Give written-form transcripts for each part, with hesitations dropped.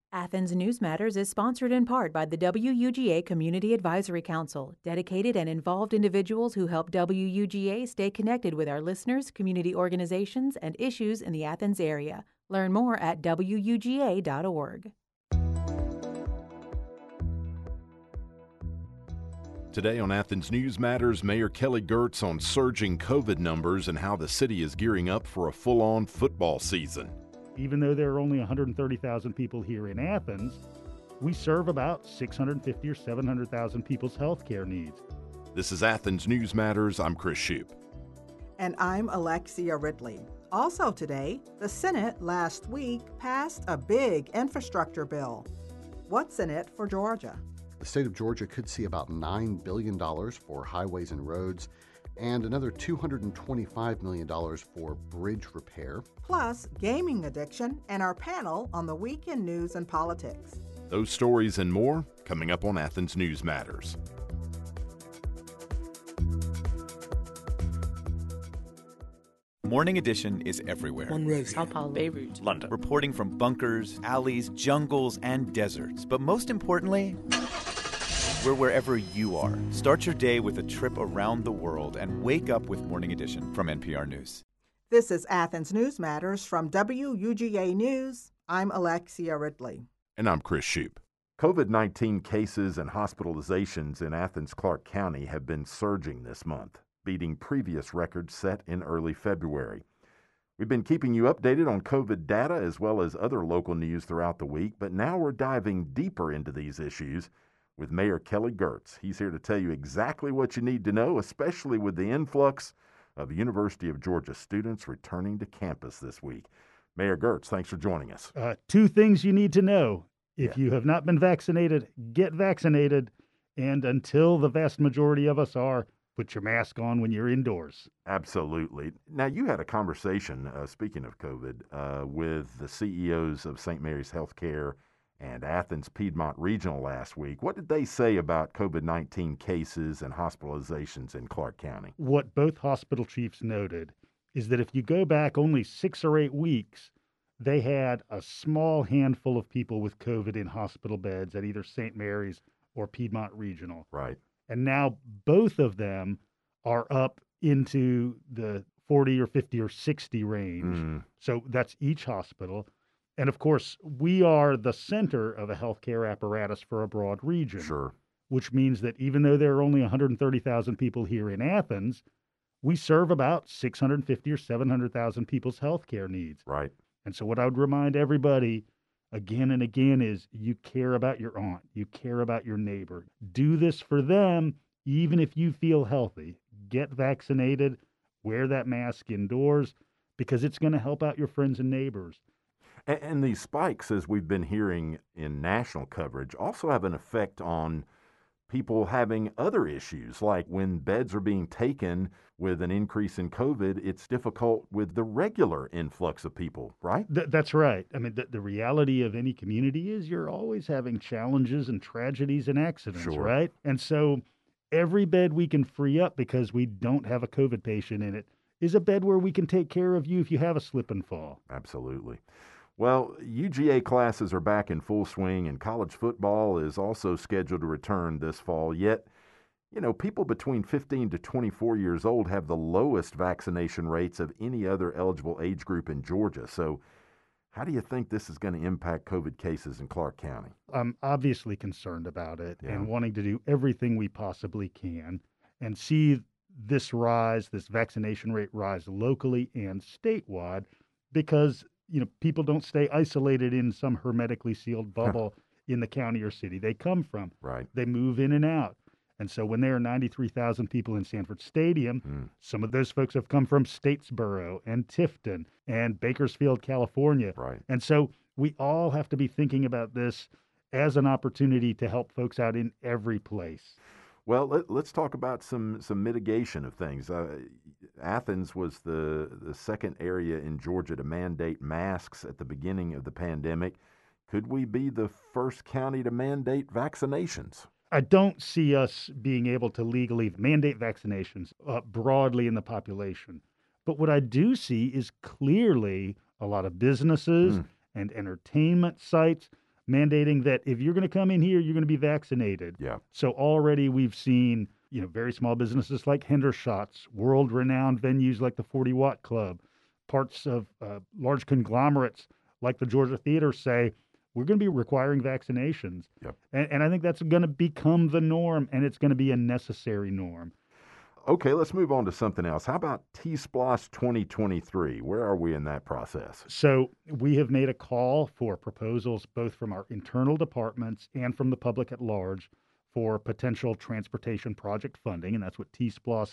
Athens News Matters is sponsored in part by the WUGA Community Advisory Council, dedicated and involved individuals who help WUGA stay connected with our listeners, community organizations, and issues in the Athens area. Learn more at WUGA.org. Today on Athens News Matters, Mayor Kelly Girtz on surging COVID numbers and how the city is gearing up for a full-on football season. Even though there are only 130,000 people here in Athens, we serve about 650 or 700,000 people's health care needs. This is Athens News Matters. I'm Chris Shoup. And I'm Alexia Ridley. Also today, the Senate last week passed a big infrastructure bill. What's in it for Georgia? The state of Georgia could see about $9 billion for highways and roads and another $225 million for bridge repair. Plus, gaming addiction and our panel on the weekend news and politics. Those stories and more coming up on Athens News Matters. Morning Edition is everywhere. Monrovia, Sao Paulo, Beirut, London. Reporting from bunkers, alleys, jungles, and deserts. But most importantly, we're wherever you are. Start your day with a trip around the world and wake up with Morning Edition from NPR News. This is Athens News Matters from WUGA News. I'm Alexia Ridley. And I'm Chris Shoup. COVID-19 cases and hospitalizations in Athens-Clarke County have been surging this month, beating previous records set in early February. We've been keeping you updated on COVID data as well as other local news throughout the week, but now we're diving deeper into these issues with Mayor Kelly Girtz. He's here to tell you exactly what you need to know, especially with the influx of University of Georgia students returning to campus this week. Mayor Girtz, thanks for joining us. Two things you need to know. If you have not been vaccinated, get vaccinated. And until the vast majority of us are, put your mask on when you're indoors. Absolutely. Now, you had a conversation, speaking of COVID, with the CEOs of St. Mary's Healthcare and Athens Piedmont Regional last week. What did they say about COVID-19 cases and hospitalizations in Clarke County? What both hospital chiefs noted is that if you go back only 6 or 8 weeks, they had a small handful of people with COVID in hospital beds at either St. Mary's or Piedmont Regional. Right. And now both of them are up into the 40 or 50 or 60 range. So that's each hospital. And of course, we are the center of a healthcare apparatus for a broad region. Sure. Which means that even though there are only 130,000 people here in Athens, we serve about 650 or 700,000 people's healthcare needs. Right. And so what I would remind everybody again and again is you care about your aunt, you care about your neighbor. Do this for them, even if you feel healthy. Get vaccinated, wear that mask indoors, because it's going to help out your friends and neighbors. And these spikes, as we've been hearing in national coverage, also have an effect on people having other issues, like when beds are being taken with an increase in COVID, it's difficult with the regular influx of people, right? That's right. I mean, the reality of any community is you're always having challenges and tragedies and accidents, right? And so every bed we can free up because we don't have a COVID patient in it is a bed where we can take care of you if you have a slip and fall. Absolutely. Well, UGA classes are back in full swing, and college football is also scheduled to return this fall. Yet, you know, people between 15 to 24 years old have the lowest vaccination rates of any other eligible age group in Georgia. So how do you think this is going to impact COVID cases in Clarke County? I'm obviously concerned about it and wanting to do everything we possibly can and see this rise, this vaccination rate rise locally and statewide, because you know, people don't stay isolated in some hermetically sealed bubble in the county or city they come from. Right. They move in and out. And so when there are 93,000 people in Sanford Stadium, some of those folks have come from Statesboro and Tifton and Bakersfield, California. Right. And so we all have to be thinking about this as an opportunity to help folks out in every place. Well, let's talk about some mitigation of things. Athens was the second area in Georgia to mandate masks at the beginning of the pandemic. Could we be the first county to mandate vaccinations? I don't see us being able to legally mandate vaccinations broadly in the population. But what I do see is clearly a lot of businesses and entertainment sites mandating that if you're going to come in here, you're going to be vaccinated. Yeah. So already we've seen, very small businesses like Hendershots, world-renowned venues like the 40 Watt Club, parts of large conglomerates like the Georgia Theater say, we're going to be requiring vaccinations. Yep. And I think that's going to become the norm, and it's going to be a necessary norm. Okay, let's move on to something else. How about T-Splosh 2023? Where are we in that process? So we have made a call for proposals both from our internal departments and from the public at large for potential transportation project funding, and that's what T-Splosh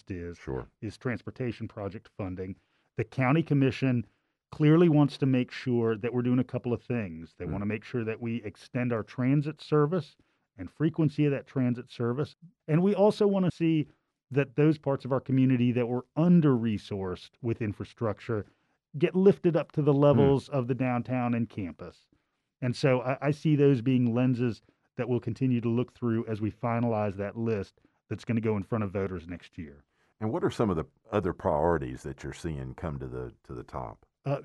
is transportation project funding. The county commission clearly wants to make sure that we're doing a couple of things. They want to make sure that we extend our transit service and frequency of that transit service, and we also want to see that those parts of our community that were under-resourced with infrastructure get lifted up to the levels of the downtown and campus. And so I see those being lenses that we'll continue to look through as we finalize that list that's going to go in front of voters next year. And what are some of the other priorities that you're seeing come to the top?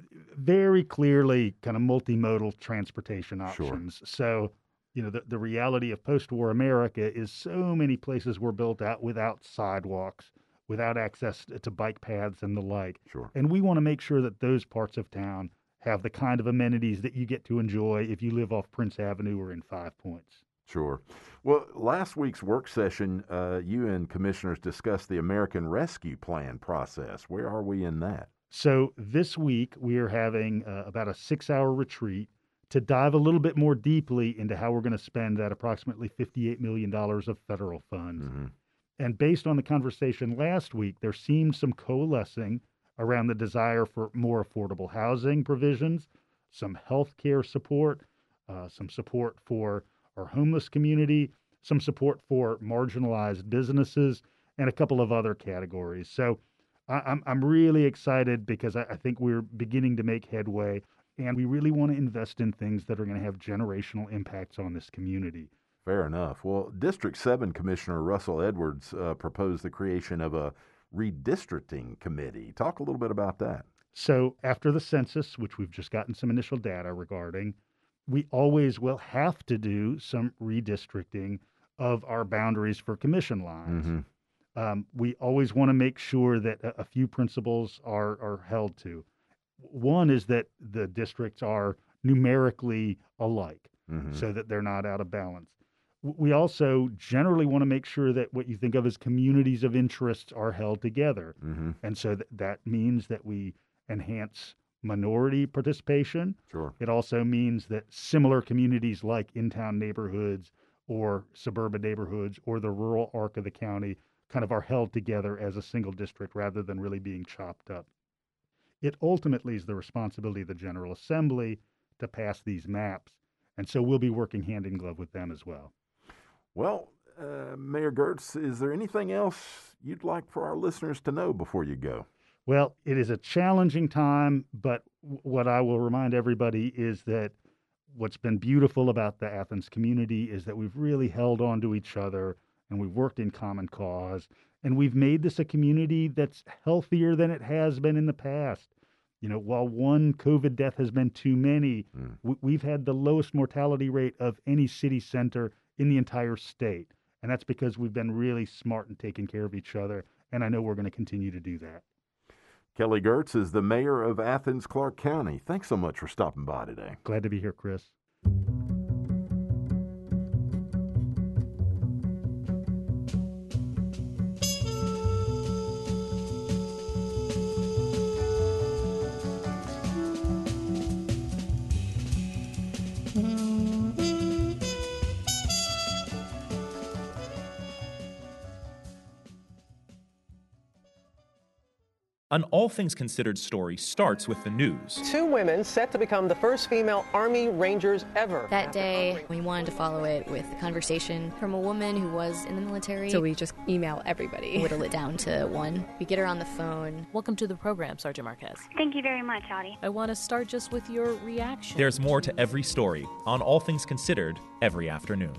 Very clearly kind of multimodal transportation options. Sure. So, the reality of post-war America is so many places were built out without sidewalks, without access to bike paths and the like. Sure. And we want to make sure that those parts of town have the kind of amenities that you get to enjoy if you live off Prince Avenue or in Five Points. Sure. Well, last week's work session, you and commissioners discussed the American Rescue Plan process. Where are we in that? So this week we are having about a 6-hour retreat to dive a little bit more deeply into how we're going to spend that approximately $58 million of federal funds. Mm-hmm. And based on the conversation last week, there seemed some coalescing around the desire for more affordable housing provisions, some health care support, some support for our homeless community, some support for marginalized businesses, and a couple of other categories. So I'm really excited because I think we're beginning to make headway, and we really want to invest in things that are going to have generational impacts on this community. Fair enough. Well, District 7 Commissioner Russell Edwards proposed the creation of a redistricting committee. Talk a little bit about that. So after the census, which we've just gotten some initial data regarding, we always will have to do some redistricting of our boundaries for commission lines. Mm-hmm. We always want to make sure that a few principles are held to. One is that the districts are numerically alike, so that they're not out of balance. We also generally want to make sure that what you think of as communities of interest are held together. Mm-hmm. And so that means that we enhance minority participation. Sure. It also means that similar communities like in-town neighborhoods or suburban neighborhoods or the rural arc of the county kind of are held together as a single district rather than really being chopped up. It ultimately is the responsibility of the General Assembly to pass these maps. And so we'll be working hand in glove with them as well. Well, Mayor Girtz, is there anything else you'd like for our listeners to know before you go? Well, it is a challenging time, but what I will remind everybody is that what's been beautiful about the Athens community is that we've really held on to each other and we've worked in common cause, and we've made this a community that's healthier than it has been in the past. While one COVID death has been too many, we've had the lowest mortality rate of any city center in the entire state. And that's because we've been really smart in taking care of each other. And I know we're going to continue to do that. Kelly Girtz is the mayor of Athens, Clarke County. Thanks so much for stopping by today. Glad to be here, Chris. An All Things Considered story starts with the news. 2 women set to become the first female Army Rangers ever. That day, we wanted to follow it with a conversation from a woman who was in the military. So we just email everybody. Whittle it down to one. We get her on the phone. Welcome to the program, Sergeant Marquez. Thank you very much, Audie. I want to start just with your reaction. There's more to every story on All Things Considered every afternoon.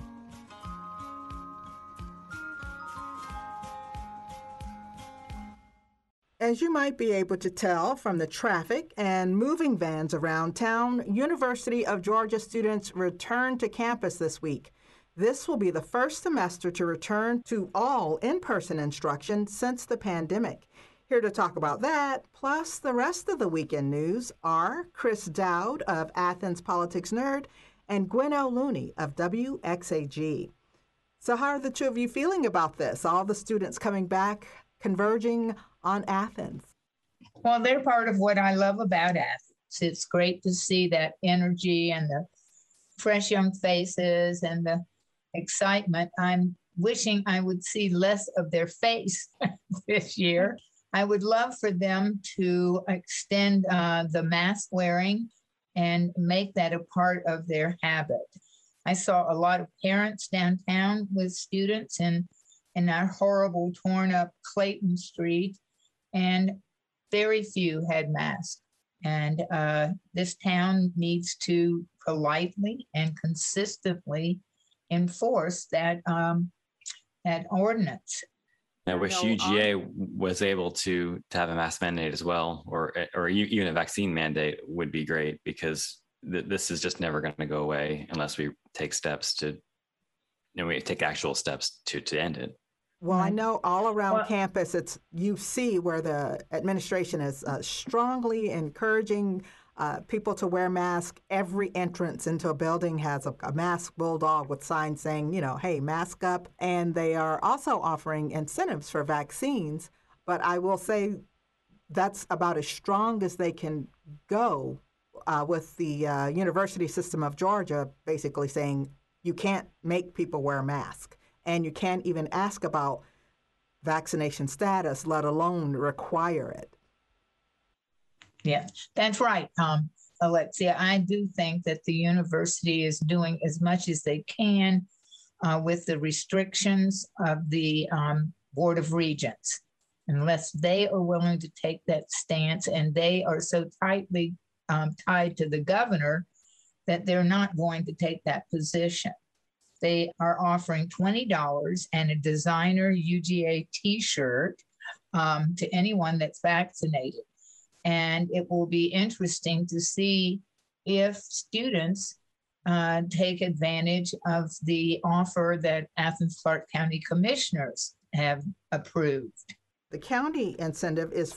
As you might be able to tell from the traffic and moving vans around town, University of Georgia students return to campus this week. This will be the first semester to return to all in-person instruction since the pandemic. Here to talk about that, plus the rest of the weekend news, are Chris Dowd of Athens Politics Nerd and Gwen Looney of WXAG. So how are the two of you feeling about this? All the students coming back, converging on Athens. Well, they're part of what I love about Athens. It's great to see that energy and the fresh young faces and the excitement. I'm wishing I would see less of their face this year. I would love for them to extend the mask wearing and make that a part of their habit. I saw a lot of parents downtown with students in our horrible torn up Clayton Street, and very few had masks. And this town needs to politely and consistently enforce that ordinance. I wish UGA was able to have a mask mandate as well, or even a vaccine mandate would be great, because this is just never going to go away unless we take steps to, we take actual steps to end it. Well, I know all around campus, you see where the administration is strongly encouraging people to wear masks. Every entrance into a building has a mask bulldog with signs saying, hey, mask up. And they are also offering incentives for vaccines. But I will say that's about as strong as they can go with the University System of Georgia basically saying you can't make people wear a mask. And you can't even ask about vaccination status, let alone require it. Yeah, that's right, Alexia. I do think that the university is doing as much as they can with the restrictions of the Board of Regents, unless they are willing to take that stance, and they are so tightly tied to the governor that they're not going to take that position. They are offering $20 and a designer UGA t-shirt to anyone that's vaccinated. And it will be interesting to see if students take advantage of the offer that Athens-Clarke County commissioners have approved. The county incentive is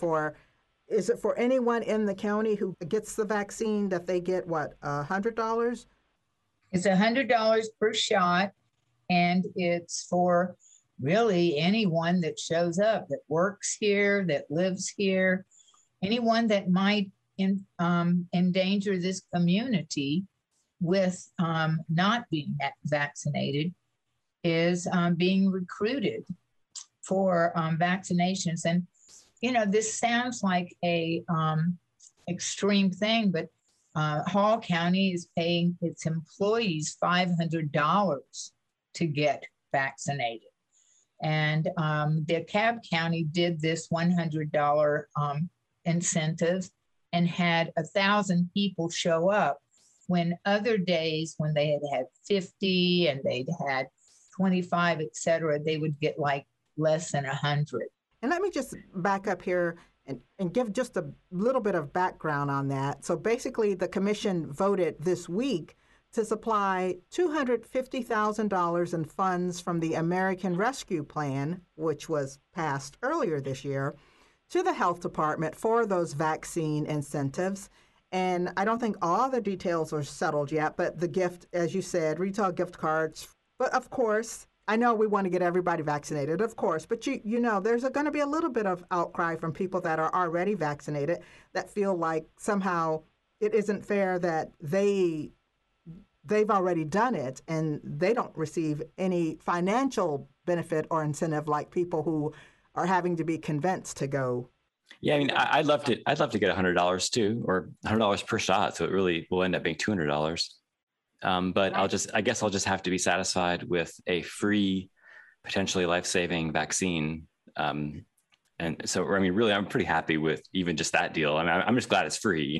it for anyone in the county who gets the vaccine that they get, $100? It's $100 per shot, and it's for really anyone that shows up, that works here, that lives here, anyone that might endanger this community with not being vaccinated is being recruited for vaccinations. And, this sounds like a extreme thing, but Hall County is paying its employees $500 to get vaccinated. And DeKalb County did this $100 incentive and had 1,000 people show up, when other days when they had 50 and they'd had 25, et cetera, they would get like less than 100. And let me just back up here and give just a little bit of background on that. So basically, the commission voted this week to supply $250,000 in funds from the American Rescue Plan, which was passed earlier this year, to the health department for those vaccine incentives. And I don't think all the details are settled yet, but the gift, as you said, retail gift cards. But of course, I know we want to get everybody vaccinated, of course, but you know, there's going to be a little bit of outcry from people that are already vaccinated that feel like somehow it isn't fair that they've already done it and they don't receive any financial benefit or incentive like people who are having to be convinced to go. Yeah, I mean, I'd love to get $100 too, or $100 per shot, so it really will end up being $200. But I guess I'll just have to be satisfied with a free, potentially life-saving vaccine. And so, I mean, really, I'm pretty happy with even just that deal. I mean, I'm just glad it's free,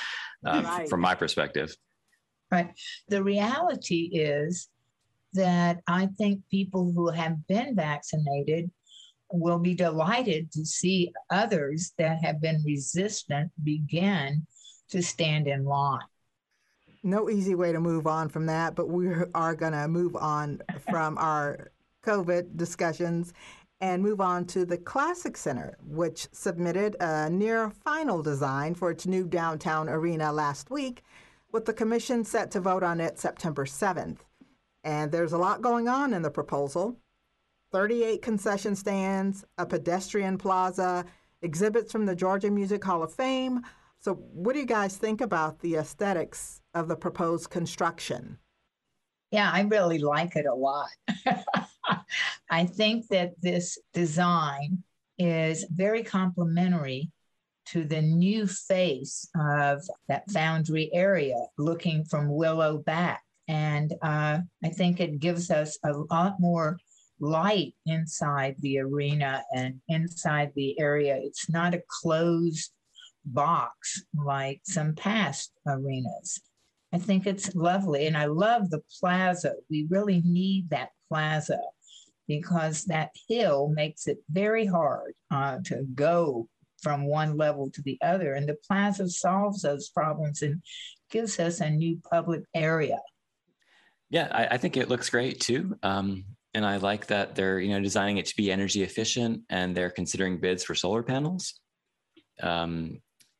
from my perspective. Right. The reality is that I think people who have been vaccinated will be delighted to see others that have been resistant begin to stand in line. No easy way to move on from that, but we are going to move on from our COVID discussions and move on to the Classic Center, which submitted a near final design for its new downtown arena last week, with the commission set to vote on it September 7th. And there's a lot going on in the proposal. 38 concession stands, a pedestrian plaza, exhibits from the Georgia Music Hall of Fame. So what do you guys think about the aesthetics of the proposed construction? Yeah, I really like it a lot. I think that this design is very complementary to the new face of that Foundry area looking from Willow back. And I think it gives us a lot more light inside the arena and inside the area. It's not a closed box like some past arenas. I think it's lovely. And I love the plaza. We really need that plaza because that hill makes it very hard to go from one level to the other. And the plaza solves those problems and gives us a new public area. Yeah, I think it looks great too. And I like that they're, designing it to be energy efficient and they're considering bids for solar panels. And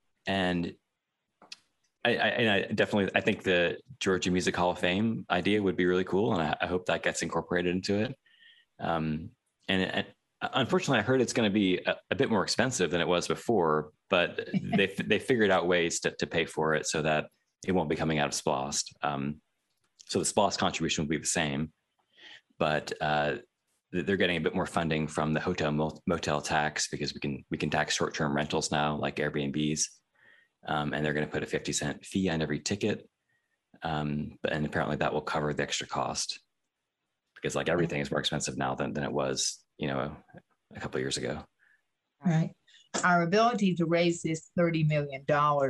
I definitely, I think the Georgia Music Hall of Fame idea would be really cool. And I hope that gets incorporated into it. And unfortunately, I heard it's going to be a bit more expensive than it was before, but they figured out ways to pay for it so that it won't be coming out of SPLOST. So the SPLOST contribution will be the same, but they're getting a bit more funding from the hotel motel tax because we can tax short-term rentals now, like Airbnbs, and they're going to put a 50-cent fee on every ticket, and apparently that will cover the extra cost because like everything is more expensive now than it was, a couple of years ago. Right. Our ability to raise this $30 million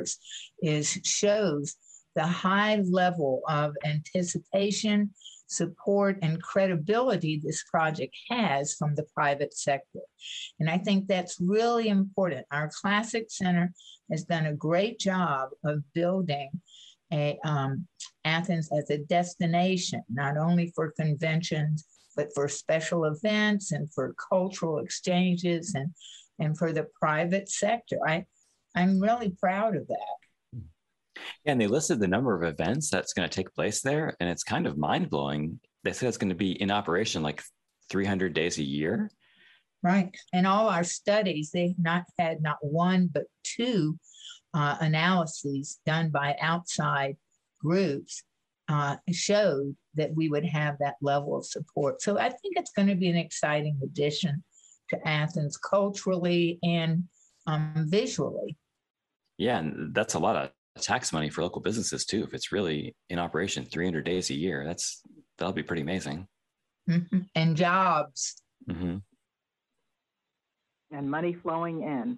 shows the high level of anticipation, support, and credibility this project has from the private sector. And I think that's really important. Our Classic Center has done a great job of building Athens as a destination, not only for conventions, but for special events and for cultural exchanges and for the private sector. I'm really proud of that. And they listed the number of events that's going to take place there, and it's kind of mind-blowing. They said it's going to be in operation like 300 days a year. Right. And all our studies, they've had not one, but two analyses done by outside groups showed that we would have that level of support. So I think it's going to be an exciting addition to Athens culturally and visually. Yeah, and that's a lot of tax money for local businesses too. If it's really in operation 300 days a year, that'll be pretty amazing. Mm-hmm. And jobs. Mm-hmm. And money flowing in.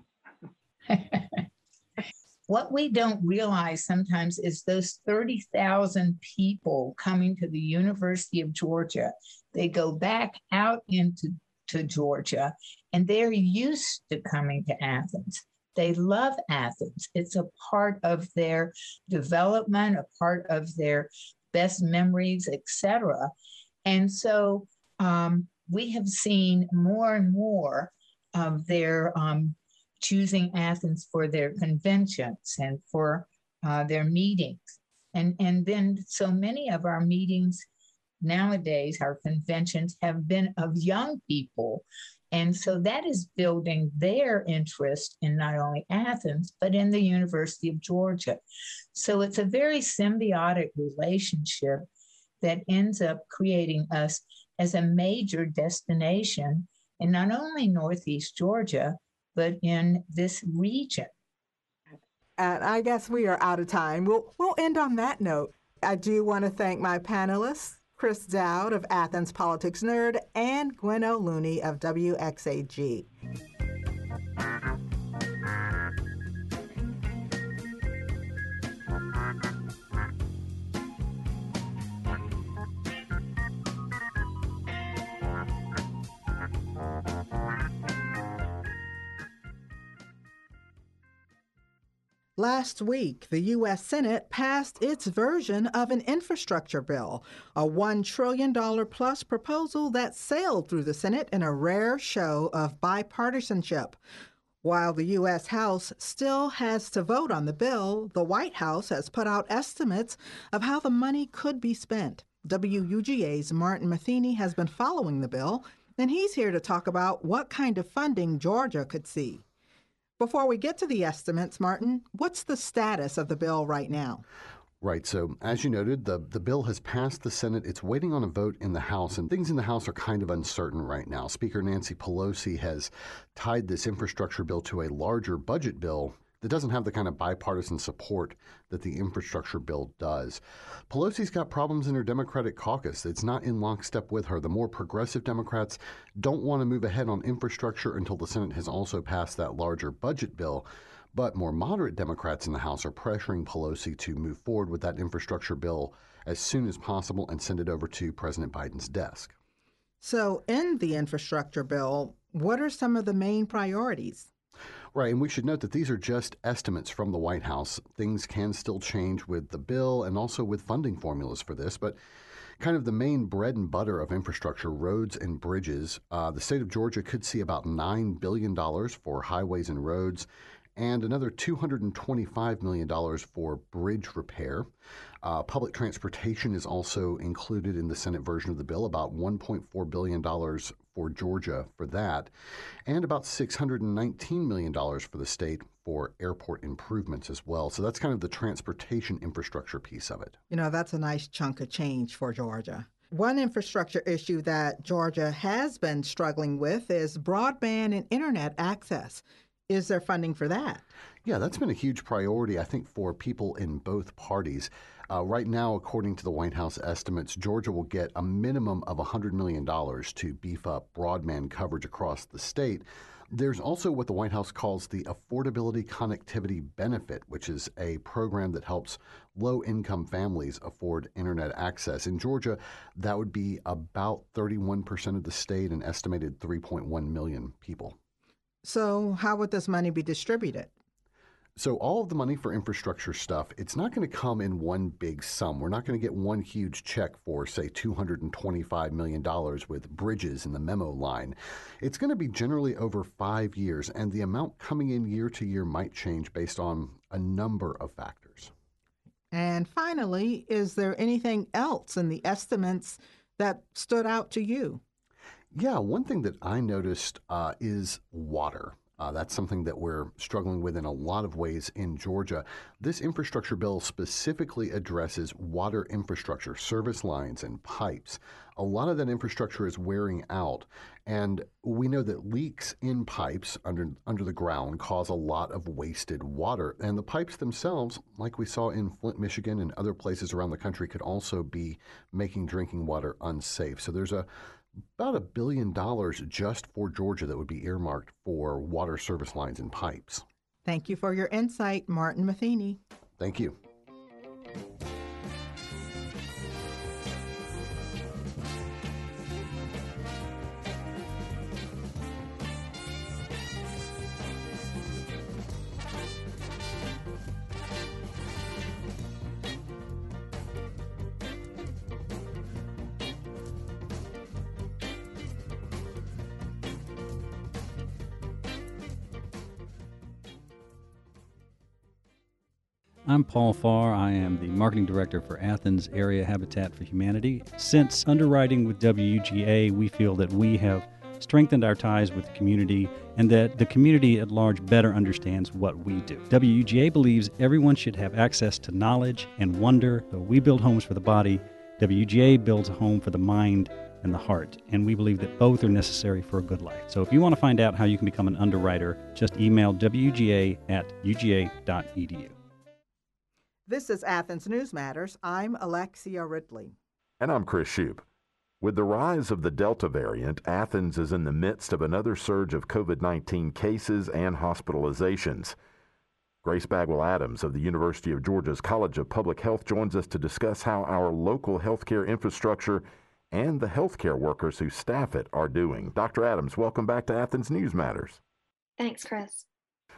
What we don't realize sometimes is those 30,000 people coming to the University of Georgia, they go back out into Georgia and they're used to coming to Athens. They love Athens. It's a part of their development, a part of their best memories, etc. And so we have seen more and more of their choosing Athens for their conventions and for their meetings. And then so many of our meetings nowadays, our conventions have been of young people. And so that is building their interest in not only Athens, but in the University of Georgia. So it's a very symbiotic relationship that ends up creating us as a major destination in not only Northeast Georgia, but in this region. And I guess we are out of time. We'll end on that note. I do want to thank my panelists, Chris Dowd of Athens Politics Nerd and Gwen Looney of WXAG. Last week, the U.S. Senate passed its version of an infrastructure bill, a $1 trillion plus proposal that sailed through the Senate in a rare show of bipartisanship. While the U.S. House still has to vote on the bill, the White House has put out estimates of how the money could be spent. WUGA's Martin Matheny has been following the bill, and he's here to talk about what kind of funding Georgia could see. Before we get to the estimates, Martin, what's the status of the bill right now? Right. So, as you noted, the bill has passed the Senate. It's waiting on a vote in the House, and things in the House are kind of uncertain right now. Speaker Nancy Pelosi has tied this infrastructure bill to a larger budget bill that doesn't have the kind of bipartisan support that the infrastructure bill does. Pelosi's got problems in her Democratic caucus. It's not in lockstep with her. The more progressive Democrats don't want to move ahead on infrastructure until the Senate has also passed that larger budget bill. But more moderate Democrats in the House are pressuring Pelosi to move forward with that infrastructure bill as soon as possible and send it over to President Biden's desk. So in the infrastructure bill, what are some of the main priorities? Right, and we should note that these are just estimates from the White House. Things can still change with the bill and also with funding formulas for this, but kind of the main bread and butter of infrastructure, roads and bridges. The state of Georgia could see about $9 billion for highways and roads, and another $225 million for bridge repair. Public transportation is also included in the Senate version of the bill, about $1.4 billion for Georgia for that, and about $619 million for the state for airport improvements as well. So that's kind of the transportation infrastructure piece of it. You know, that's a nice chunk of change for Georgia. One infrastructure issue that Georgia has been struggling with is broadband and internet access. Is there funding for that? Yeah, that's been a huge priority, I think, for people in both parties. Right now, according to the White House estimates, Georgia will get a minimum of $100 million to beef up broadband coverage across the state. There's also what the White House calls the Affordability Connectivity Benefit, which is a program that helps low-income families afford internet access. In Georgia, that would be about 31% of the state, an estimated 3.1 million people. So how would this money be distributed? So all of the money for infrastructure stuff, it's not going to come in one big sum. We're not going to get one huge check for, say, $225 million with bridges in the memo line. It's going to be generally over 5 years, and the amount coming in year to year might change based on a number of factors. And finally, is there anything else in the estimates that stood out to you? Yeah, one thing that I noticed is water. That's something that we're struggling with in a lot of ways in Georgia. This infrastructure bill specifically addresses water infrastructure, service lines and pipes. A lot of that infrastructure is wearing out, and we know that leaks in pipes under the ground cause a lot of wasted water. And the pipes themselves, like we saw in Flint, Michigan and other places around the country, could also be making drinking water unsafe. So there's about $1 billion just for Georgia that would be earmarked for water service lines and pipes. Thank you for your insight, Martin Matheny. Thank you. I'm Paul Farr. I am the Marketing Director for Athens Area Habitat for Humanity. Since underwriting with WUGA, we feel that we have strengthened our ties with the community and that the community at large better understands what we do. WUGA believes everyone should have access to knowledge and wonder. So we build homes for the body. WUGA builds a home for the mind and the heart, and we believe that both are necessary for a good life. So if you want to find out how you can become an underwriter, just email wuga@uga.edu. This is Athens News Matters. I'm Alexia Ridley. And I'm Chris Shoup. With the rise of the Delta variant, Athens is in the midst of another surge of COVID-19 cases and hospitalizations. Grace Bagwell-Adams of the University of Georgia's College of Public Health joins us to discuss how our local healthcare infrastructure and the healthcare workers who staff it are doing. Dr. Adams, welcome back to Athens News Matters. Thanks, Chris.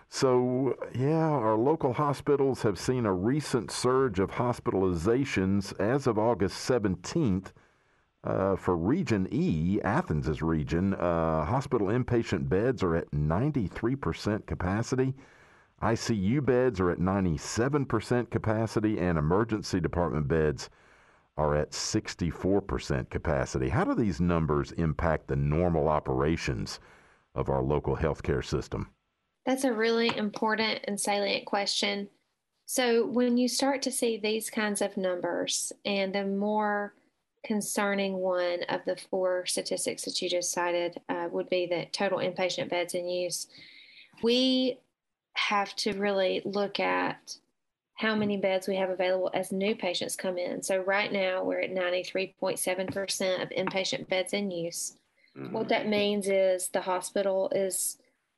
So, yeah, our local hospitals have seen a recent surge of hospitalizations as of August 17th. For Region E, Athens' region, hospital inpatient beds are at 93% capacity. ICU beds are at 97% capacity, and emergency department beds are at 64% capacity. How do these numbers impact the normal operations of our local healthcare system? That's a really important and salient question. So when you start to see these kinds of numbers, and the more concerning one of the four statistics that you just cited would be the total inpatient beds in use, we have to really look at how many beds we have available as new patients come in. So right now we're at 93.7% of inpatient beds in use. Mm-hmm. What that means is the hospital is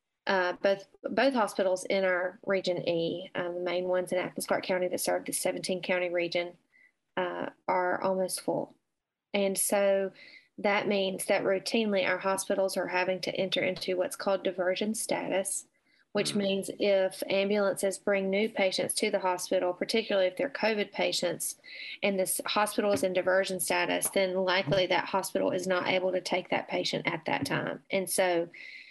both hospitals in our Region E, the main ones in Athens Clarke County that serve the 17-county region, are almost full. And so that means that routinely our hospitals are having to enter into what's called diversion status, which means if ambulances bring new patients to the hospital, particularly if they're COVID patients, and this hospital is in diversion status, then likely that hospital is not able to take that patient at that time. And so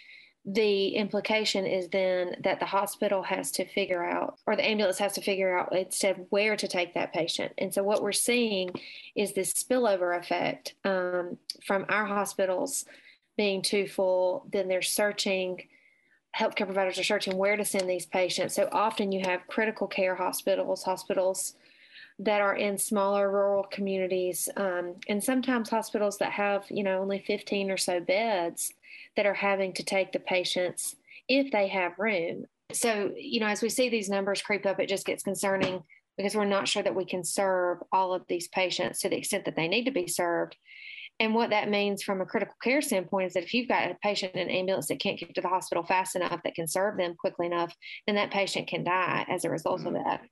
the implication is then that the hospital has to figure out, or the ambulance has to figure out instead where to take that patient. And so what we're seeing is this spillover effect from our hospitals being too full. Then they're searching, healthcare providers are searching where to send these patients. So often you have critical care hospitals that are in smaller rural communities, and sometimes hospitals that have, only 15 or so beds that are having to take the patients if they have room. So, as we see these numbers creep up, it just gets concerning because we're not sure that we can serve all of these patients to the extent that they need to be served. And what that means from a critical care standpoint is that if you've got a patient in an ambulance that can't get to the hospital fast enough, that can serve them quickly enough, then that patient can die as a result of that.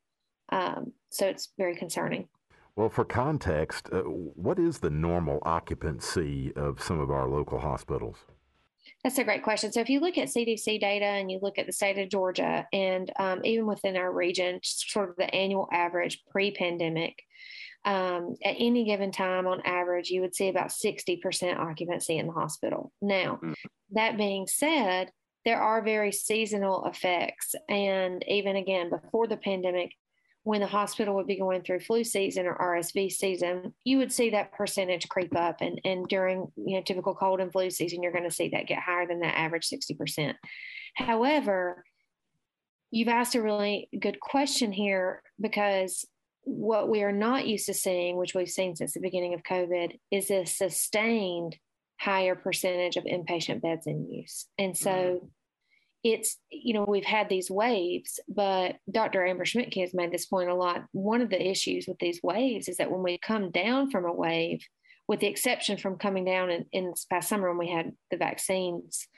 So it's very concerning. Well, for context, what is the normal occupancy of some of our local hospitals? That's a great question. So if you look at CDC data and you look at the state of Georgia, and even within our region, sort of the annual average pre-pandemic, at any given time on average, you would see about 60% occupancy in the hospital. Now, that being said, there are very seasonal effects. And even again, before the pandemic, when the hospital would be going through flu season or RSV season, you would see that percentage creep up. And during typical cold and flu season, you're going to see that get higher than that average 60%. However, you've asked a really good question here, because what we are not used to seeing, which we've seen since the beginning of COVID, is a sustained higher percentage of inpatient beds in use. And so it's, we've had these waves, but Dr. Amber Schmidtke has made this point a lot. One of the issues with these waves is that when we come down from a wave, with the exception from coming down in this past summer when we had the vaccines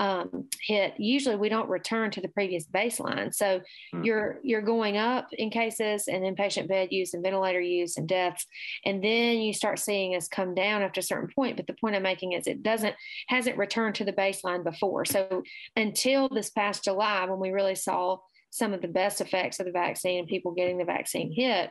hit, usually we don't return to the previous baseline. So you're going up in cases and inpatient bed use and ventilator use and deaths, and then you start seeing us come down after a certain point. But the point I'm making is it hasn't returned to the baseline before. So until this past July, when we really saw some of the best effects of the vaccine and people getting the vaccine hit,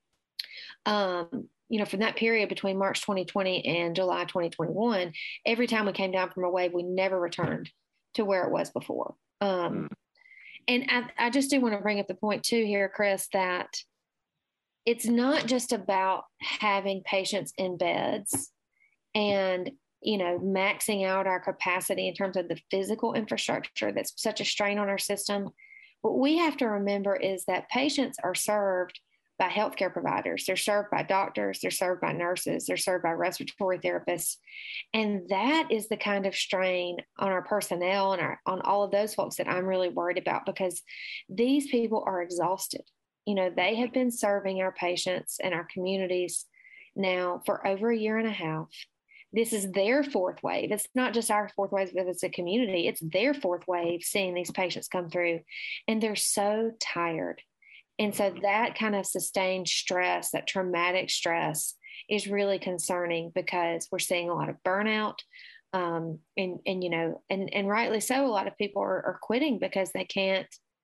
from that period between March 2020 and July 2021, every time we came down from a wave, we never returned to where it was before. And I just do want to bring up the point too here, Chris, that it's not just about having patients in beds and, maxing out our capacity in terms of the physical infrastructure that's such a strain on our system. What we have to remember is that patients are served by healthcare providers. They're served by doctors, they're served by nurses, they're served by respiratory therapists. And that is the kind of strain on our personnel and on all of those folks that I'm really worried about, because these people are exhausted. They have been serving our patients and our communities now for over a year and a half. This is their fourth wave. It's not just our fourth wave, but it's a community. It's their fourth wave seeing these patients come through, and they're so tired. And so that kind of sustained stress, that traumatic stress, is really concerning, because we're seeing a lot of burnout, and rightly so. A lot of people are quitting because they can't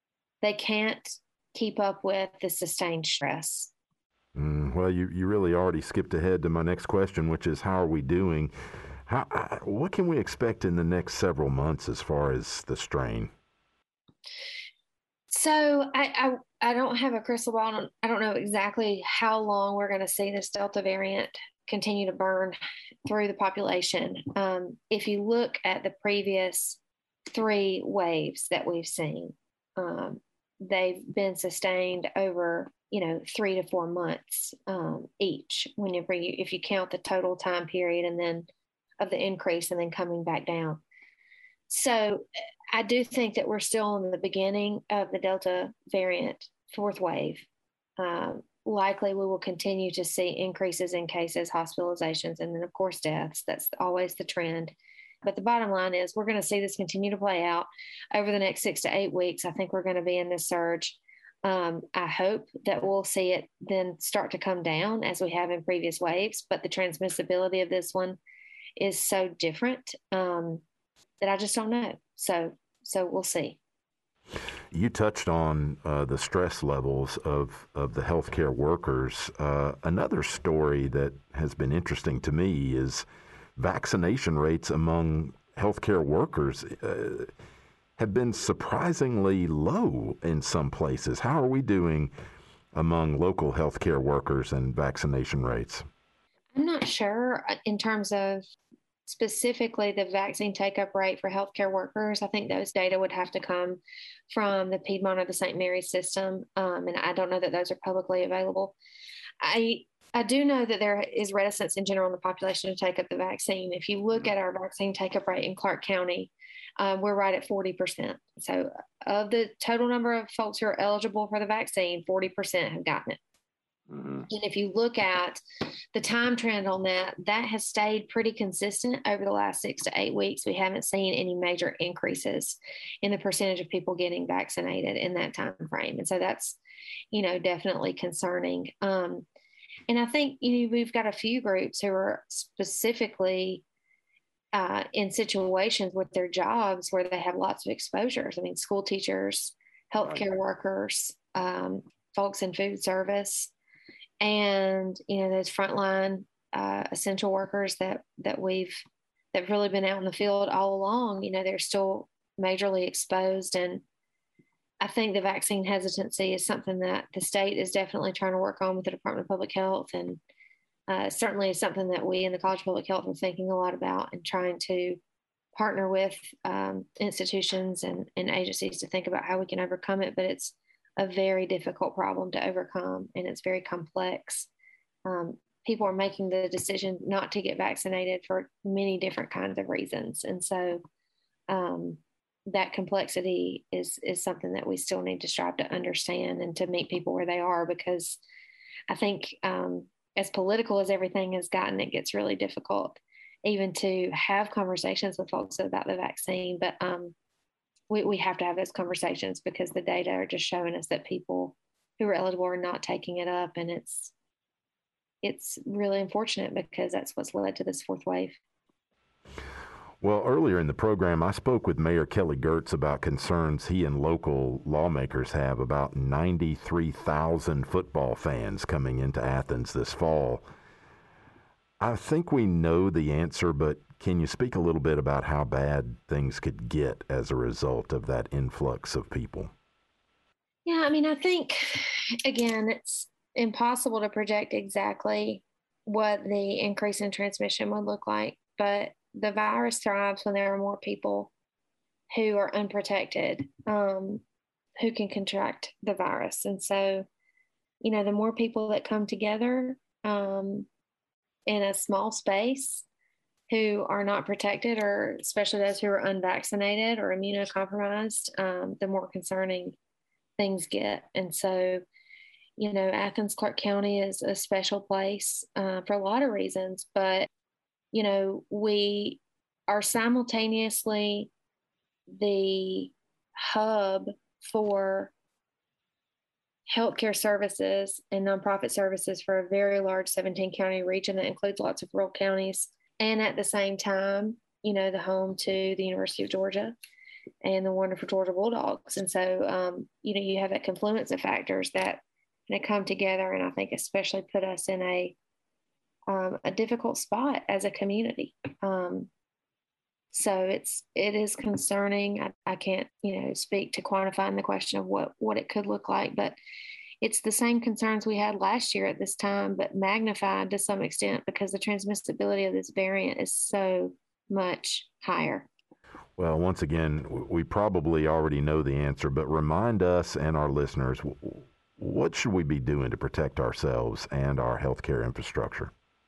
they can't keep up with the sustained stress. Well, you really already skipped ahead to my next question, which is how are we doing? What can we expect in the next several months as far as the strain? So I don't have a crystal ball. I don't know exactly how long we're going to see this Delta variant continue to burn through the population. If you look at the previous 3 waves that we've seen, they've been sustained over 3 to 4 months each. If you count the total time period and then of the increase and then coming back down. So I do think that we're still in the beginning of the Delta variant 4th wave. Likely we will continue to see increases in cases, hospitalizations, and then of course deaths. That's always the trend. But the bottom line is we're going to see this continue to play out over the next 6 to 8 weeks. I think we're going to be in this surge. I hope that we'll see it then start to come down as we have in previous waves, but the transmissibility of this one is so different that I just don't know. So we'll see. You touched on the stress levels of the healthcare workers. Another story that has been interesting to me is vaccination rates among healthcare workers have been surprisingly low in some places. How are we doing among local healthcare workers and vaccination rates? I'm not sure in terms of specifically the vaccine take-up rate for healthcare workers. I think those data would have to come from the Piedmont or the St. Mary's system, and I don't know that those are publicly available. I do know that there is reticence in general in the population to take up the vaccine. If you look at our vaccine take-up rate in Clark County, we're right at 40%. So of the total number of folks who are eligible for the vaccine, 40% have gotten it. And if you look at the time trend on that has stayed pretty consistent over the last 6 to 8 weeks. We haven't seen any major increases in the percentage of people getting vaccinated in that time frame. And so that's, definitely concerning. And I think, we've got a few groups who are specifically in situations with their jobs where they have lots of exposures. I mean, school teachers, healthcare workers, folks in food service, and those frontline essential workers that really been out in the field all along. They're still majorly exposed, and I think the vaccine hesitancy is something that the state is definitely trying to work on with the Department of Public Health, and certainly is something that we in the College of Public Health are thinking a lot about and trying to partner with institutions and agencies to think about how we can overcome it. But it's a very difficult problem to overcome, and it's very complex. People are making the decision not to get vaccinated for many different kinds of reasons. And so that complexity is something that we still need to strive to understand and to meet people where they are, because I think as political as everything has gotten, it gets really difficult even to have conversations with folks about the vaccine. But we have to have those conversations because the data are just showing us that people who are eligible are not taking it up. And it's really unfortunate because that's what's led to this 4th wave. Well, earlier in the program, I spoke with Mayor Kelly Girtz about concerns he and local lawmakers have about 93,000 football fans coming into Athens this fall. I think we know the answer, but can you speak a little bit about how bad things could get as a result of that influx of people? Yeah, I mean, I think, again, it's impossible to project exactly what the increase in transmission would look like, but the virus thrives when there are more people who are unprotected, who can contract the virus. And so, the more people that come together in a small space who are not protected, or especially those who are unvaccinated or immunocompromised, the more concerning things get. And so, Athens, Clark County is a special place for a lot of reasons, but, we are simultaneously the hub for healthcare services and nonprofit services for a very large 17-county region that includes lots of rural counties. And at the same time, the home to the University of Georgia and the wonderful Georgia Bulldogs. And so, you have that confluence of factors that come together, and I think especially put us in a difficult spot as a community. So it is concerning. I can't, speak to quantifying the question of what it could look like, but it's the same concerns we had last year at this time, but magnified to some extent because the transmissibility of this variant is so much higher. Well, once again, we probably already know the answer, but remind us and our listeners, what should we be doing to protect ourselves and our healthcare infrastructure?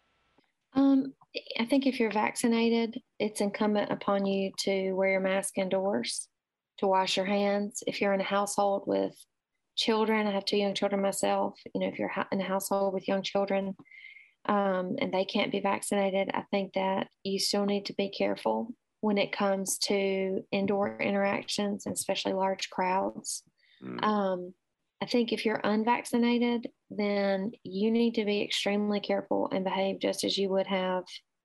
I think if you're vaccinated, it's incumbent upon you to wear your mask indoors, to wash your hands. If you're in a household with children, I have 2 young children myself, if you're in a household with young children and they can't be vaccinated, I think that you still need to be careful when it comes to indoor interactions, and especially large crowds. I think if you're unvaccinated, then you need to be extremely careful and behave just as you would have,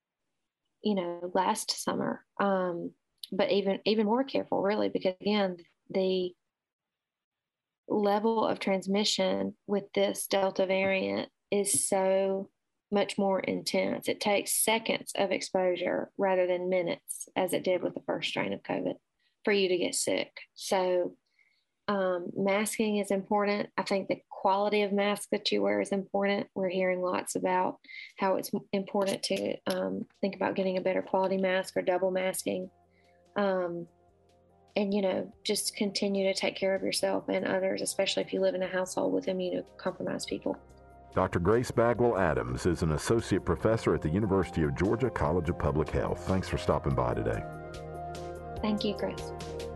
last summer. But even more careful, really, because again, the level of transmission with this Delta variant is so much more intense. It takes seconds of exposure rather than minutes, as it did with the first strain of COVID, for you to get sick. So masking is important. I think the quality of mask that you wear is important. We're hearing lots about how it's important to think about getting a better quality mask or double masking. And, just continue to take care of yourself and others, especially if you live in a household with immunocompromised people. Dr. Grace Bagwell Adams is an associate professor at the University of Georgia College of Public Health. Thanks for stopping by today. Thank you, Chris.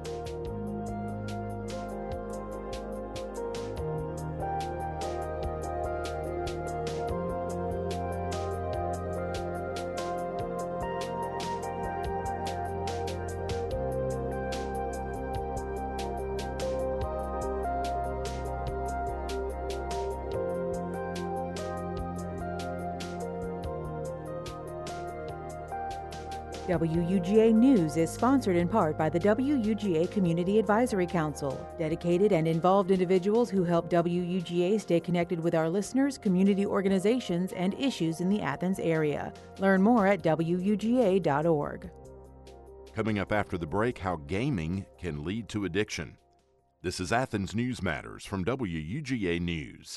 WUGA News is sponsored in part by the WUGA Community Advisory Council, dedicated and involved individuals who help WUGA stay connected with our listeners, community organizations, and issues in the Athens area. Learn more at WUGA.org. Coming up after the break, how gaming can lead to addiction. This is Athens News Matters from WUGA News.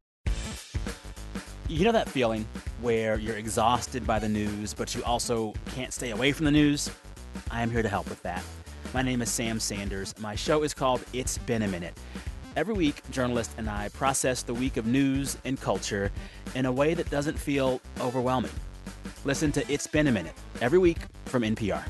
You know that feeling where you're exhausted by the news, but you also can't stay away from the news? I am here to help with that. My name is Sam Sanders. My show is called It's Been a Minute. Every week, journalists and I process the week of news and culture in a way that doesn't feel overwhelming. Listen to It's Been a Minute every week from NPR.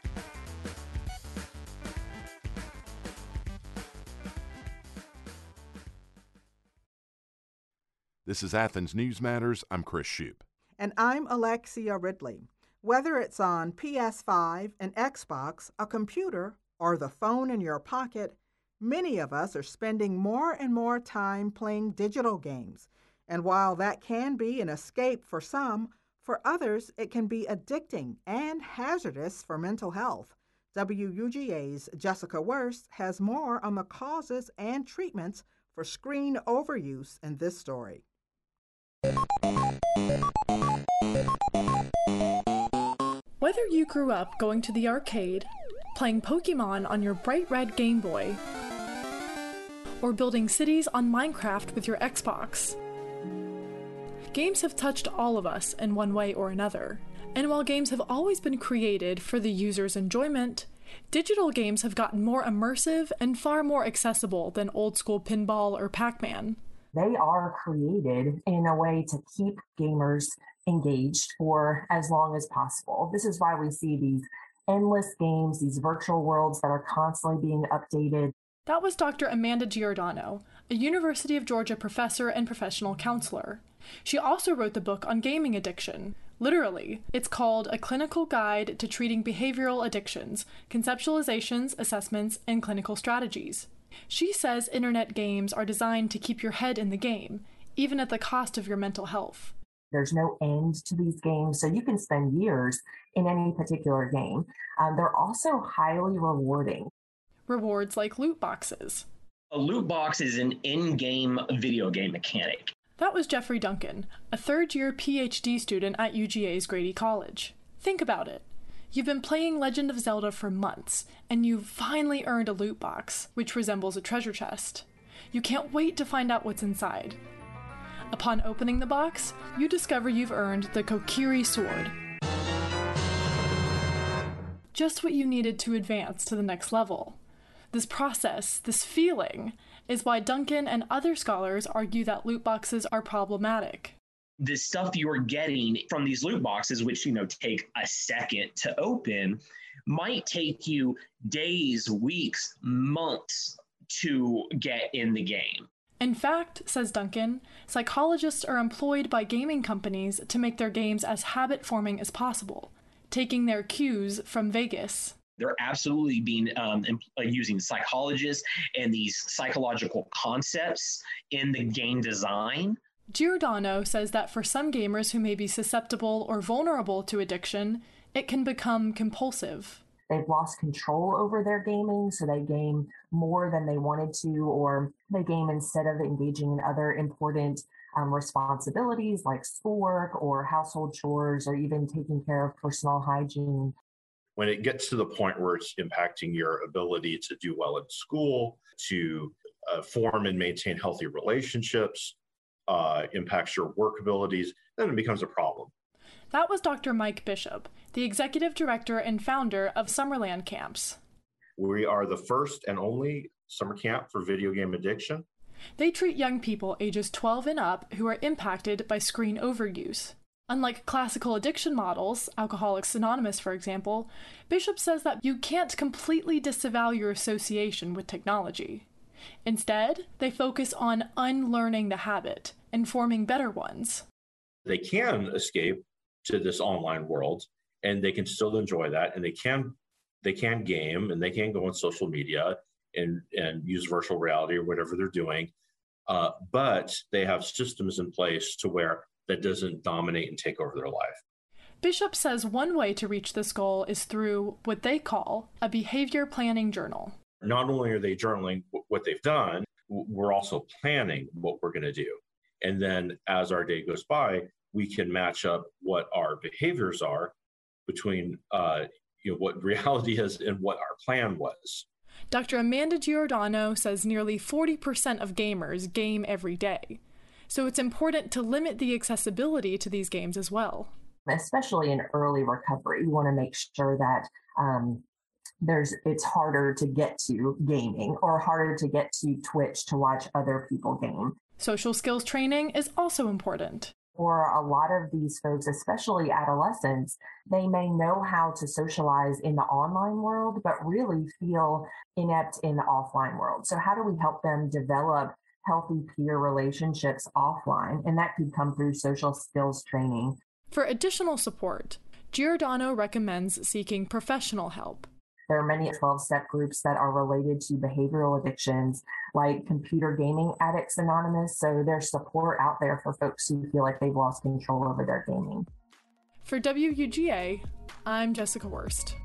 This is Athens News Matters. I'm Chris Shoup. And I'm Alexia Ridley. Whether it's on PS5, an Xbox, a computer, or the phone in your pocket, many of us are spending more and more time playing digital games. And while that can be an escape for some, for others it can be addicting and hazardous for mental health. WUGA's Jessica Wurst has more on the causes and treatments for screen overuse in this story. Whether you grew up going to the arcade, playing Pokemon on your bright red Game Boy, or building cities on Minecraft with your Xbox, games have touched all of us in one way or another. And while games have always been created for the user's enjoyment, digital games have gotten more immersive and far more accessible than old-school pinball or Pac-Man. They are created in a way to keep gamers engaged for as long as possible. This is why we see these endless games, these virtual worlds that are constantly being updated. That was Dr. Amanda Giordano, a University of Georgia professor and professional counselor. She also wrote the book on gaming addiction. Literally, it's called A Clinical Guide to Treating Behavioral Addictions, Conceptualizations, Assessments, and Clinical Strategies. She says internet games are designed to keep your head in the game, even at the cost of your mental health. There's no end to these games, so you can spend years in any particular game. They're also highly rewarding. rewards like loot boxes. A loot box is an in-game video game mechanic. That was Jeffrey Duncan, a third-year PhD student at UGA's Grady College. Think about it. You've been playing Legend of Zelda for months, and you've finally earned a loot box, which resembles a treasure chest. You can't wait to find out what's inside. Upon opening the box, you discover you've earned the Kokiri Sword. Just what you needed to advance to the next level. This process, this feeling, is why Duncan and other scholars argue that loot boxes are problematic. The stuff you're getting from these loot boxes, which, take a second to open, might take you days, weeks, months to get in the game. In fact, says Duncan, psychologists are employed by gaming companies to make their games as habit-forming as possible, taking their cues from Vegas. They're absolutely being using psychologists and these psychological concepts in the game design. Giordano says that for some gamers who may be susceptible or vulnerable to addiction, it can become compulsive. They've lost control over their gaming, so they game more than they wanted to, or they game instead of engaging in other important responsibilities like schoolwork or household chores or even taking care of personal hygiene. When it gets to the point where it's impacting your ability to do well in school, to form and maintain healthy relationships, impacts your work abilities, then it becomes a problem. That was Dr. Mike Bishop, the executive director and founder of Summerland Camps. We are the first and only summer camp for video game addiction. They treat young people ages 12 and up who are impacted by screen overuse. Unlike classical addiction models, Alcoholics Anonymous, for example, Bishop says that you can't completely disavow your association with technology. Instead, they focus on unlearning the habit and forming better ones. They can escape to this online world, and they can still enjoy that, and they can game, and they can go on social media and use virtual reality or whatever they're doing, but they have systems in place to where that doesn't dominate and take over their life. Bishop says one way to reach this goal is through what they call a behavior planning journal. Not only are they journaling what they've done, we're also planning what we're going to do. And then as our day goes by, we can match up what our behaviors are between what reality is and what our plan was. Dr. Amanda Giordano says nearly 40% of gamers game every day. So it's important to limit the accessibility to these games as well. Especially in early recovery, you want to make sure that it's harder to get to gaming or harder to get to Twitch to watch other people game. Social skills training is also important. For a lot of these folks, especially adolescents, they may know how to socialize in the online world, but really feel inept in the offline world. So how do we help them develop healthy peer relationships offline? And that could come through social skills training. For additional support, Giordano recommends seeking professional help. There are many 12-step groups that are related to behavioral addictions, like Computer Gaming Addicts Anonymous. So there's support out there for folks who feel like they've lost control over their gaming. For WUGA, I'm Jessica Wurst.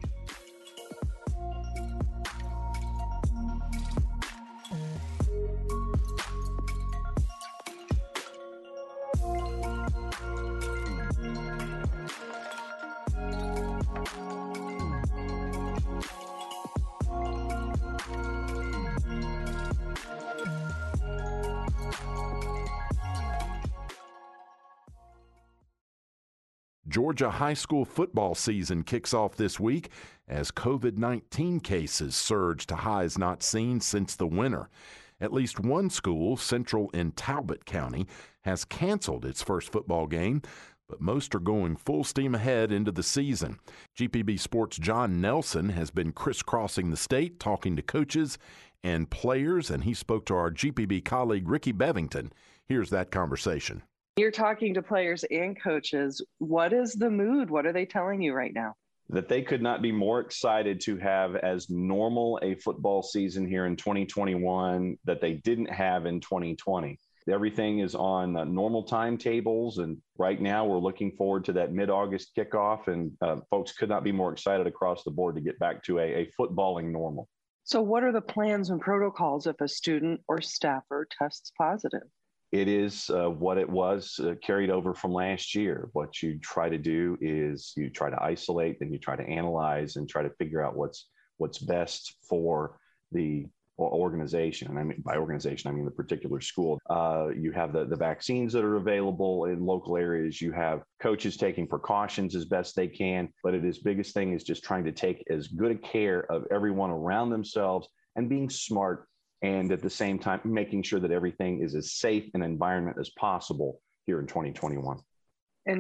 Georgia high school football season kicks off this week as COVID-19 cases surge to highs not seen since the winter. At least one school, Central in Talbot County, has canceled its first football game, but most are going full steam ahead into the season. GPB Sports' John Nelson has been crisscrossing the state talking to coaches and players, and he spoke to our GPB colleague Ricky Bevington. Here's that conversation. You're talking to players and coaches. What is the mood? What are they telling you right now? That they could not be more excited to have as normal a football season here in 2021 that they didn't have in 2020. Everything is on normal timetables, and right now we're looking forward to that mid-August kickoff, and folks could not be more excited across the board to get back to a footballing normal. So what are the plans and protocols if a student or staffer tests positive? It is what it was carried over from last year. What you try to do is you try to isolate, then you try to analyze and try to figure out what's best for the organization. And I mean, by organization, I mean the particular school. You have the vaccines that are available in local areas. You have coaches taking precautions as best they can. But his biggest thing is just trying to take as good a care of everyone around themselves and being smart, and at the same time, making sure that everything is as safe an environment as possible here in 2021. And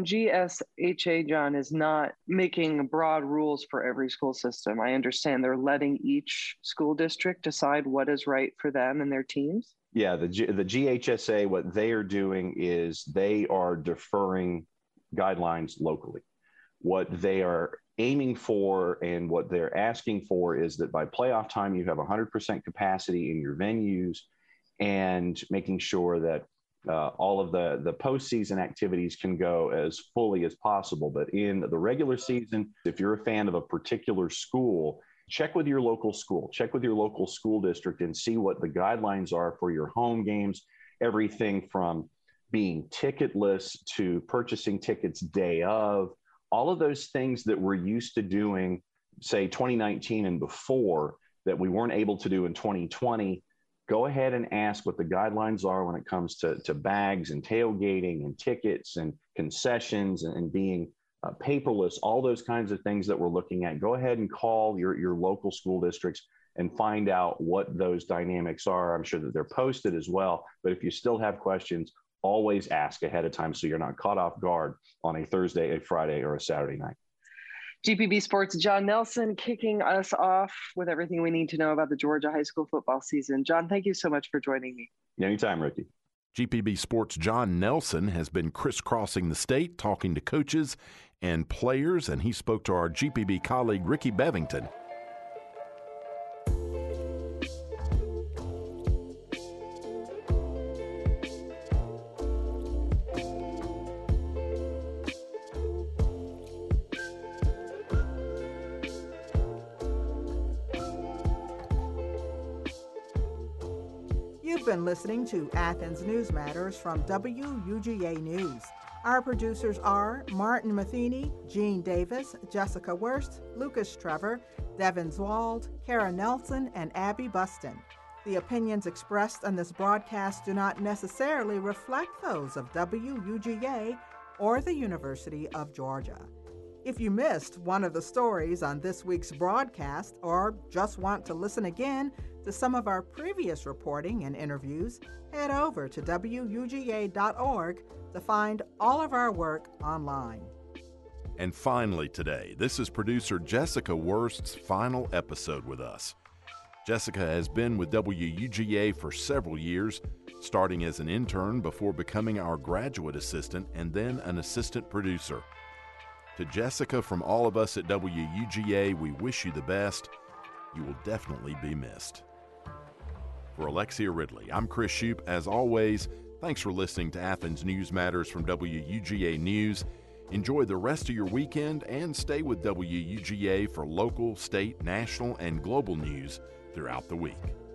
GSHA, John, is not making broad rules for every school system. I understand they're letting each school district decide what is right for them and their teams. Yeah, the GHSA, what they are doing is they are deferring guidelines locally. What they are aiming for and what they're asking for is that by playoff time, you have 100% capacity in your venues, and making sure that all of the postseason activities can go as fully as possible. But in the regular season, if you're a fan of a particular school, check with your local school, check with your local school district and see what the guidelines are for your home games, everything from being ticketless to purchasing tickets day of. All of those things that we're used to doing, say 2019 and before, that we weren't able to do in 2020, go ahead and ask what the guidelines are when it comes to bags and tailgating and tickets and concessions and being paperless, all those kinds of things that we're looking at. Go ahead and call your local school districts and find out what those dynamics are. I'm sure that they're posted as well. But if you still have questions, always ask ahead of time so you're not caught off guard on a Thursday, a Friday, or a Saturday night. GPB Sports' John Nelson kicking us off with everything we need to know about the Georgia high school football season. John, thank you so much for joining me. Anytime, Ricky. GPB Sports' John Nelson has been crisscrossing the state, talking to coaches and players, and he spoke to our GPB colleague, Ricky Bevington. You've been listening to Athens News Matters from WUGA News. Our producers are Martin Matheny, Gene Davis, Jessica Wurst, Lucas Trevor, Devin Zwald, Kara Nelson, and Abby Buston. The opinions expressed on this broadcast do not necessarily reflect those of WUGA or the University of Georgia. If you missed one of the stories on this week's broadcast or just want to listen again to some of our previous reporting and interviews, head over to WUGA.org to find all of our work online. And finally today, this is producer Jessica Wurst's final episode with us. Jessica has been with WUGA for several years, starting as an intern before becoming our graduate assistant and then an assistant producer. To Jessica, from all of us at WUGA, we wish you the best. You will definitely be missed. For Alexia Ridley, I'm Chris Shoup. As always, thanks for listening to Athens News Matters from WUGA News. Enjoy the rest of your weekend and stay with WUGA for local, state, national, and global news throughout the week.